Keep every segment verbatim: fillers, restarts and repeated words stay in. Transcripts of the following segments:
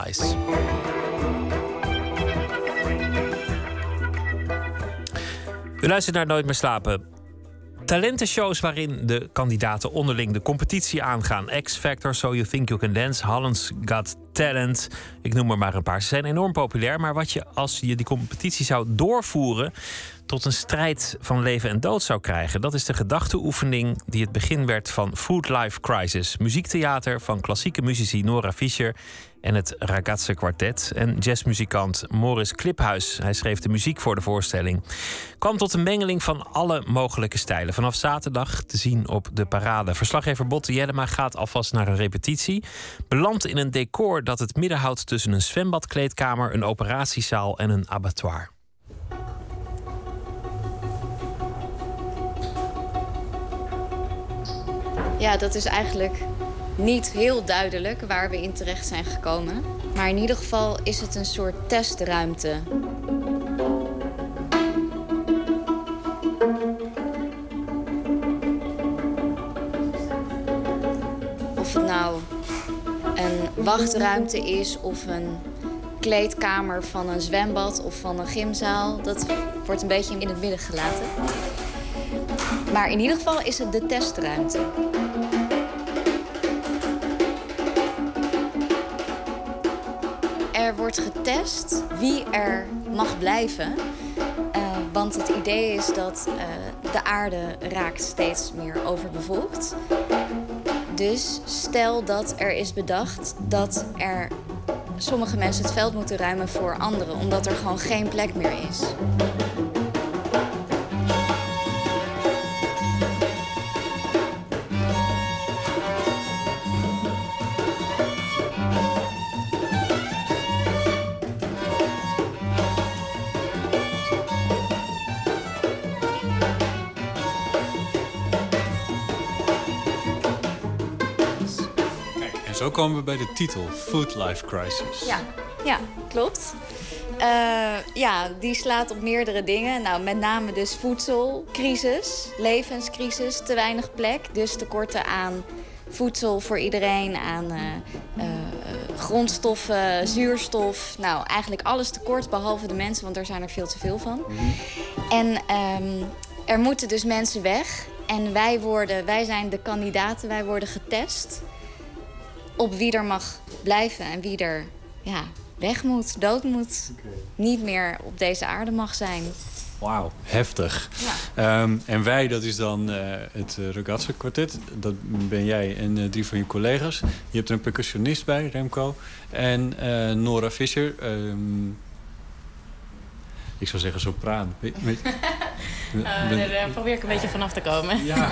Butterflies. U luistert naar Nooit meer slapen. Talentenshows waarin de kandidaten onderling de competitie aangaan. X-Factor, So You Think You Can Dance, Holland's Got Talent. Ik noem er maar een paar. Ze zijn enorm populair. Maar wat je als je die competitie zou doorvoeren tot een strijd van leven en dood zou krijgen, dat is de gedachteoefening die het begin werd van Food Life Crisis. Muziektheater van klassieke muzici Nora Fischer en het Ragazze Quartet. En jazzmuzikant Morris Kliphuis, hij schreef de muziek voor de voorstelling, kwam tot een mengeling van alle mogelijke stijlen. Vanaf zaterdag te zien op de parade. Verslaggever Botte Jellema gaat alvast naar een repetitie. Belandt in een decor dat het midden houdt tussen een zwembadkleedkamer, een operatiezaal en een abattoir. Ja, dat is eigenlijk niet heel duidelijk waar we in terecht zijn gekomen. Maar in ieder geval is het een soort testruimte. Of het nou een wachtruimte is of een kleedkamer van een zwembad of van een gymzaal, dat wordt een beetje in het midden gelaten. Maar in ieder geval is het de testruimte. Er wordt getest wie er mag blijven. Uh, want het idee is dat uh, de aarde raakt steeds meer overbevolkt. Dus stel dat er is bedacht dat er sommige mensen het veld moeten ruimen voor anderen, omdat er gewoon geen plek meer is. Zo komen we bij de titel, Food Life Crisis. Ja, ja, klopt. Uh, ja, die slaat op meerdere dingen. Nou, met name dus voedselcrisis, levenscrisis, te weinig plek. Dus tekorten aan voedsel voor iedereen, aan uh, uh, grondstoffen, zuurstof. Nou, eigenlijk alles tekort, behalve de mensen, want daar zijn er veel te veel van. Mm-hmm. En um, er moeten dus mensen weg. En wij, worden, wij zijn de kandidaten, wij worden getest op wie er mag blijven en wie er ja, weg moet, dood moet. Okay. Niet meer op deze aarde mag zijn. Wauw, heftig. Ja. Um, en wij, dat is dan uh, het uh, Ragazze Quartet. Dat ben jij en uh, drie van je collega's. Je hebt er een percussionist bij, Remco. En uh, Nora Fischer. Um, ik zou zeggen sopraan. Met, met, uh, ben... Daar probeer ik een beetje vanaf te komen. Ja.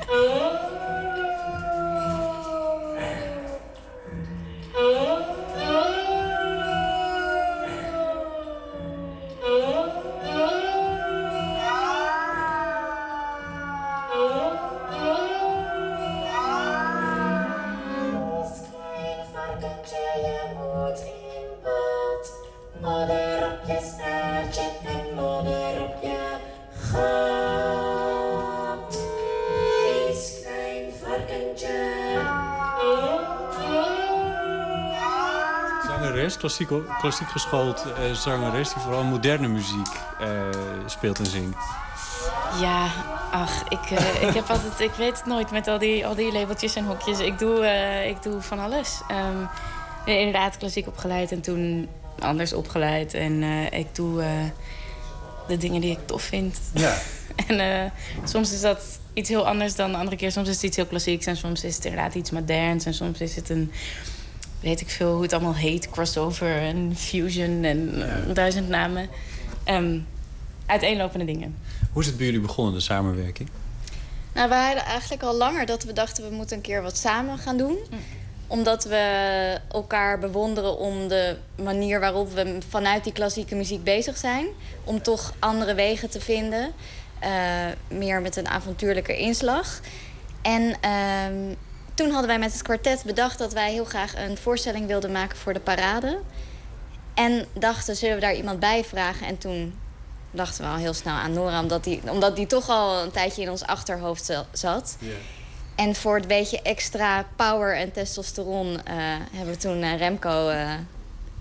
Klassiek, klassiek geschoold uh, zangeres die vooral moderne muziek uh, speelt en zingt. Ja, ach, ik, uh, ik heb altijd, ik weet het nooit met al die, al die labeltjes en hokjes. Ik doe, uh, ik doe van alles. Um, inderdaad klassiek opgeleid en toen anders opgeleid. En uh, ik doe uh, de dingen die ik tof vind. Ja. En uh, soms is dat iets heel anders dan de andere keer. Soms is het iets heel klassieks en soms is het inderdaad iets moderns. En soms is het een, weet ik veel hoe het allemaal heet, crossover en fusion en uh, duizend namen. Um, uiteenlopende dingen. Hoe is het bij jullie begonnen, de samenwerking? Nou, we hadden eigenlijk al langer dat we dachten we moeten een keer wat samen gaan doen. Mm. Omdat we elkaar bewonderen om de manier waarop we vanuit die klassieke muziek bezig zijn. Om toch andere wegen te vinden. Uh, meer met een avontuurlijke inslag. En uh, toen hadden wij met het kwartet bedacht dat wij heel graag een voorstelling wilden maken voor de parade. En dachten, zullen we daar iemand bij vragen? En toen dachten we al heel snel aan Nora, omdat die, omdat die toch al een tijdje in ons achterhoofd zat. Yeah. En voor het beetje extra power en testosteron uh, hebben we toen uh, Remco uh,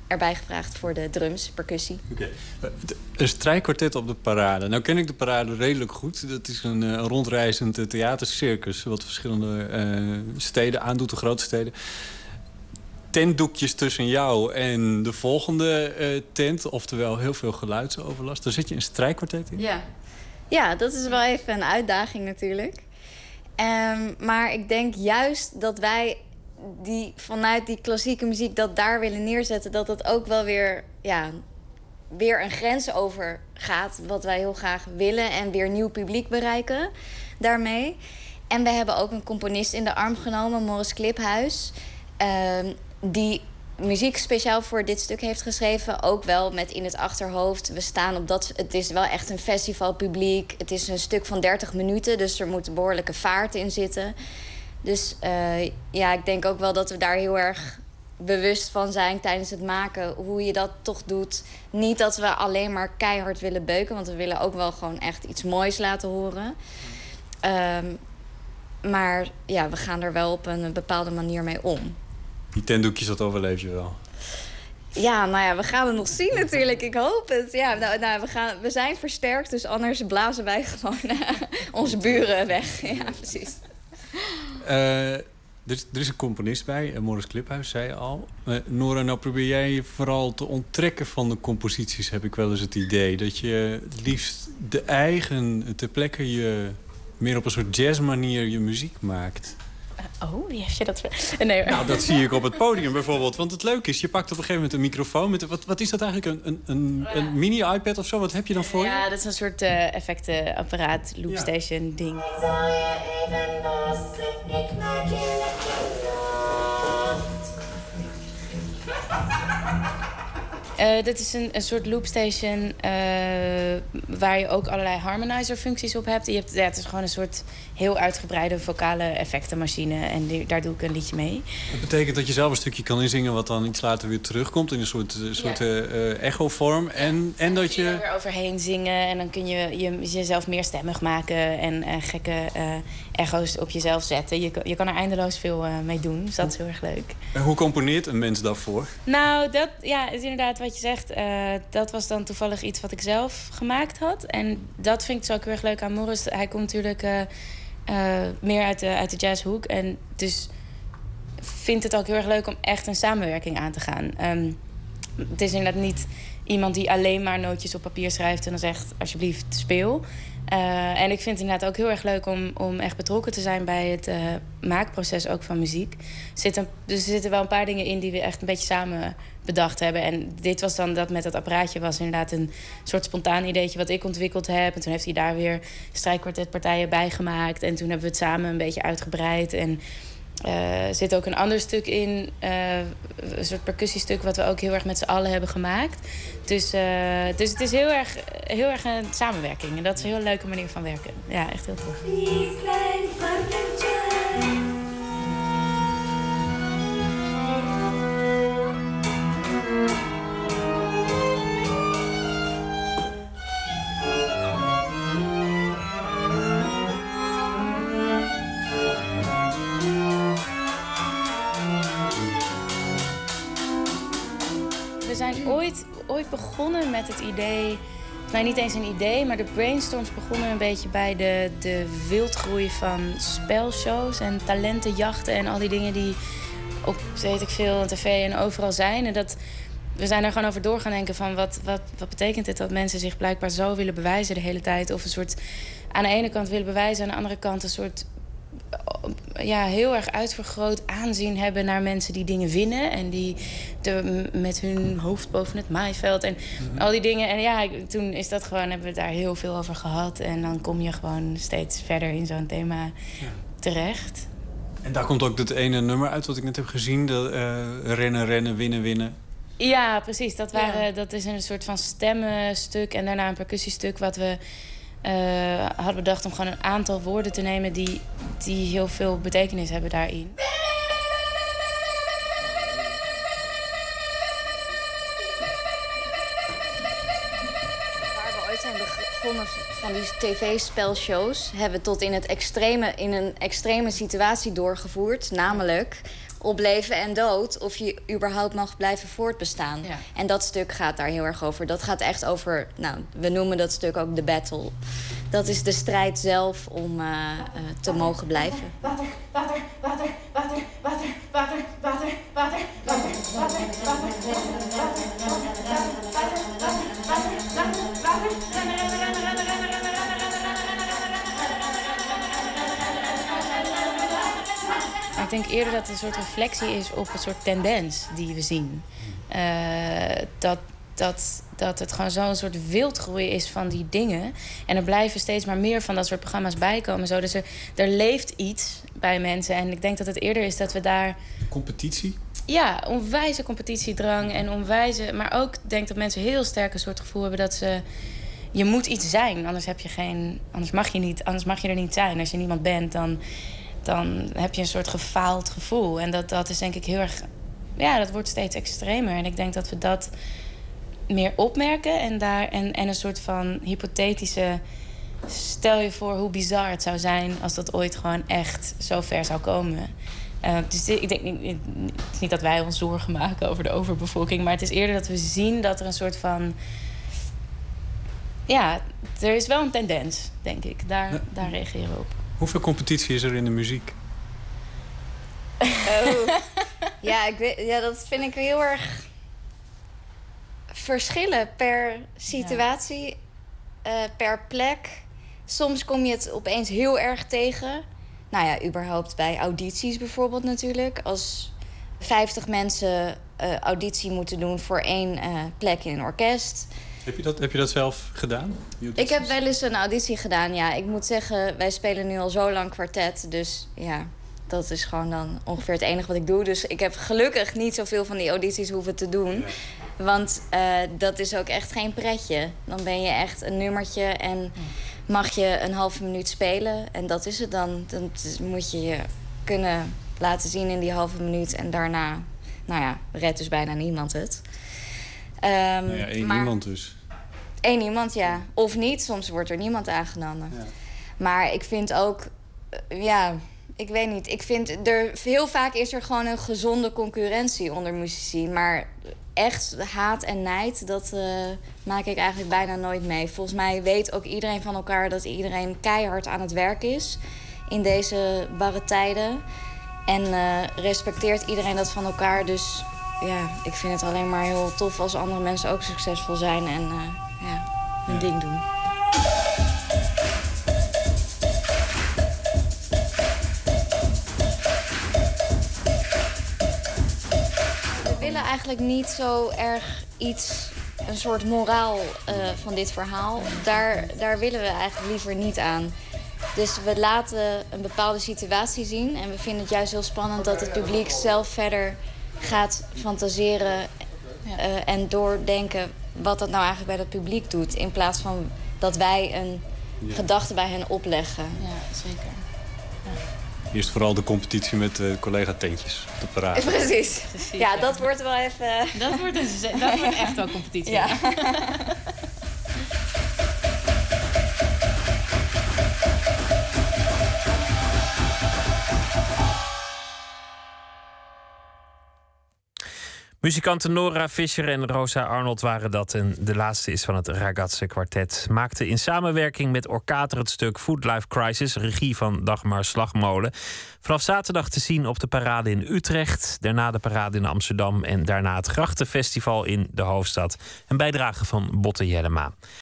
erbij gevraagd voor de drums, percussie. Okay. Een strijkkwartet op de parade. Nou ken ik de parade redelijk goed. Dat is een uh, rondreizend uh, theatercircus... wat verschillende uh, steden aandoet, de grote steden. Tentdoekjes tussen jou en de volgende uh, tent. Oftewel heel veel geluidsoverlast. Daar zit je een strijkkwartet in? Ja. Ja, dat is wel even een uitdaging natuurlijk. Um, maar ik denk juist dat wij die, vanuit die klassieke muziek... dat daar willen neerzetten, dat dat ook wel weer... Ja, weer een grens over gaat, wat wij heel graag willen... en weer nieuw publiek bereiken daarmee. En we hebben ook een componist in de arm genomen, Morris Kliphuis... Um, die muziek speciaal voor dit stuk heeft geschreven. Ook wel met in het achterhoofd. We staan op dat... Het is wel echt een festivalpubliek. Het is een stuk van dertig minuten, dus er moet een behoorlijke vaart in zitten. Dus uh, ja, ik denk ook wel dat we daar heel erg bewust van zijn tijdens het maken. Hoe je dat toch doet. Niet dat we alleen maar keihard willen beuken, want we willen ook wel gewoon echt iets moois laten horen. Um, maar ja, we gaan er wel op een bepaalde manier mee om. Die tentdoekjes, dat overleef je wel. Ja, nou ja, we gaan het nog zien natuurlijk. Ik hoop het. Ja, nou, nou, we, gaan, we zijn versterkt, dus anders blazen wij gewoon uh, onze buren weg. Ja, precies. Uh, er, er is een componist bij, uh, Morris Kliphuis, zei je al. Uh, Nora, nou probeer jij je vooral te onttrekken van de composities, heb ik wel eens het idee. Dat je het liefst de eigen, ter plekke je meer op een soort jazzmanier je muziek maakt. Oh, wie heeft je dat... Nee, nou, dat zie ik op het podium bijvoorbeeld. Want het leuke is, je pakt op een gegeven moment een microfoon. Met, wat, wat is dat eigenlijk? Een, een, ja. een mini-iPad of zo? Wat heb je dan voor je? Ja, dat is een soort uh, effectenapparaat, loopstation ja. ding. Uh, dit is een, een soort loopstation uh, waar je ook allerlei harmonizer-functies op hebt. Je hebt ja, het is gewoon een soort heel uitgebreide vocale effectenmachine. En die, daar doe ik een liedje mee. Dat betekent dat je zelf een stukje kan inzingen wat dan iets later weer terugkomt in een soort, soort ja. uh, echo-vorm. En, en dat je... je er weer overheen zingen en dan kun je, je jezelf meer stemmig maken en uh, gekke uh, echo's op jezelf zetten. Je, je kan er eindeloos veel uh, mee doen, dus dat is heel erg leuk. En hoe componeert een mens daarvoor? Nou, dat ja, is inderdaad wat je zegt. Uh, dat was dan toevallig iets wat ik zelf gemaakt had. En dat vind ik zo ook heel erg leuk aan Morris. Hij komt natuurlijk uh, uh, meer uit de, uit de jazzhoek. En dus vindt het ook heel erg leuk om echt een samenwerking aan te gaan. Um, het is inderdaad niet iemand die alleen maar nootjes op papier schrijft en dan zegt alsjeblieft speel. Uh, en ik vind het inderdaad ook heel erg leuk om, om echt betrokken te zijn bij het uh, maakproces ook van muziek. Er zitten, dus er zitten wel een paar dingen in die we echt een beetje samen bedacht hebben. En dit was dan dat met dat apparaatje was inderdaad een soort spontaan ideetje wat ik ontwikkeld heb. En toen heeft hij daar weer strijkkwartetpartijen bij gemaakt. En toen hebben we het samen een beetje uitgebreid. En er uh, zit ook een ander stuk in, uh, een soort percussiestuk wat we ook heel erg met z'n allen hebben gemaakt. Dus, uh, dus het is heel erg, heel erg een samenwerking. En dat is een heel leuke manier van werken. Ja, echt heel tof. We zijn ooit, ooit begonnen met het idee... Nou, niet eens een idee, maar de brainstorms begonnen een beetje bij de, de wildgroei van spelshows en talentenjachten en al die dingen die op, weet ik veel, tv en overal zijn. En dat, we zijn er gewoon over door gaan denken van wat, wat, wat betekent het dat mensen zich blijkbaar zo willen bewijzen de hele tijd. Of een soort aan de ene kant willen bewijzen, aan de andere kant een soort ja, heel erg uitvergroot aanzien hebben naar mensen die dingen winnen. En die de, met hun hoofd boven het maaiveld en mm-hmm. al die dingen. En ja, toen is dat gewoon, hebben we het daar heel veel over gehad. En dan kom je gewoon steeds verder in zo'n thema ja. terecht. En daar komt ook dat ene nummer uit wat ik net heb gezien. Dat, uh, rennen, rennen, winnen, winnen. Ja, precies. Dat, waren, ja. dat is een soort van stemmenstuk en daarna een percussiestuk wat we uh, hadden bedacht om gewoon een aantal woorden te nemen die, die heel veel betekenis hebben daarin. Waar we ooit zijn begonnen van die tv-spelshows hebben we tot in, het extreme, in een extreme situatie doorgevoerd. Namelijk op leven en dood of je überhaupt mag blijven voortbestaan. Ja. En dat stuk gaat daar heel erg over. Dat gaat echt over, nou, we noemen dat stuk ook de battle. Dat is de strijd zelf om uh, uh, te mogen blijven. Water, water, water, water, water, water, water, water, water, water, Ik denk eerder dat het een soort reflectie is op een soort tendens die we zien. Uh, dat, dat, dat het gewoon zo'n soort wildgroei is van die dingen. En er blijven steeds maar meer van dat soort programma's bijkomen. Zo. Dus er, er leeft iets bij mensen. En ik denk dat het eerder is dat we daar... Competitie? Ja, onwijze competitiedrang en onwijze... Maar ook denk dat mensen heel sterk een soort gevoel hebben dat ze... Je moet iets zijn, anders heb je geen... Anders mag je niet, anders mag je er niet zijn. Als je niemand bent, dan... dan heb je een soort gefaald gevoel. En dat, dat is denk ik heel erg... Ja, dat wordt steeds extremer. En ik denk dat we dat meer opmerken... en, daar, en, en een soort van hypothetische... stel je voor hoe bizar het zou zijn... als dat ooit gewoon echt zo ver zou komen. Uh, dus ik denk niet, het is niet dat wij ons zorgen maken over de overbevolking... maar het is eerder dat we zien dat er een soort van... Ja, er is wel een tendens, denk ik. Daar, ja. daar reageren we op. Hoeveel competitie is er in de muziek? Oh. Ja, ik weet, ja, dat vind ik heel erg verschillen per situatie, ja. uh, per plek. Soms kom je het opeens heel erg tegen. Nou ja, überhaupt bij audities bijvoorbeeld natuurlijk. Als vijftig mensen uh, auditie moeten doen voor één uh, plek in een orkest... Heb je dat, heb je dat zelf gedaan? Ik heb wel eens een auditie gedaan, ja. Ik moet zeggen, wij spelen nu al zo lang kwartet. Dus ja, dat is gewoon dan ongeveer het enige wat ik doe. Dus ik heb gelukkig niet zoveel van die audities hoeven te doen. Ja. Want uh, dat is ook echt geen pretje. Dan ben je echt een nummertje en mag je een halve minuut spelen. En dat is het dan. Dan moet je je kunnen laten zien in die halve minuut. En daarna, nou ja, redt dus bijna niemand het. Um, nou ja, één maar... iemand dus. Eén iemand, ja. Of niet, soms wordt er niemand aangenomen. Ja. Maar ik vind ook... Ja, ik weet niet. Ik vind er... Heel vaak is er gewoon een gezonde concurrentie onder muzici. Maar echt haat en nijd, dat uh, maak ik eigenlijk bijna nooit mee. Volgens mij weet ook iedereen van elkaar... dat iedereen keihard aan het werk is in deze barre tijden. En uh, respecteert iedereen dat van elkaar. Dus ja, ik vind het alleen maar heel tof als andere mensen ook succesvol zijn... en uh, ja, hun ja. ding doen. We willen eigenlijk niet zo erg iets, een soort moraal uh, van dit verhaal. Daar, daar willen we eigenlijk liever niet aan. Dus we laten een bepaalde situatie zien. En we vinden het juist heel spannend dat het publiek zelf verder gaat fantaseren... Ja. Uh, en doordenken wat dat nou eigenlijk bij dat publiek doet. In plaats van dat wij een ja. gedachte bij hen opleggen. Ja, zeker. Ja. Eerst vooral de competitie met uh, collega Teentjes op de parade. Precies. Precies. Ja, dat wordt wel even... Dat wordt, een, dat wordt echt wel competitie. Ja. Muzikanten Nora Fischer en Rosa Arnold waren dat. En de laatste is van het Ragazze Kwartet. Maakte in samenwerking met Orkater het stuk Food Life Crisis. Regie van Dagmar Slagmolen. Vanaf zaterdag te zien op de parade in Utrecht. Daarna de parade in Amsterdam. En daarna het Grachtenfestival in de hoofdstad. Een bijdrage van Botte Jellema.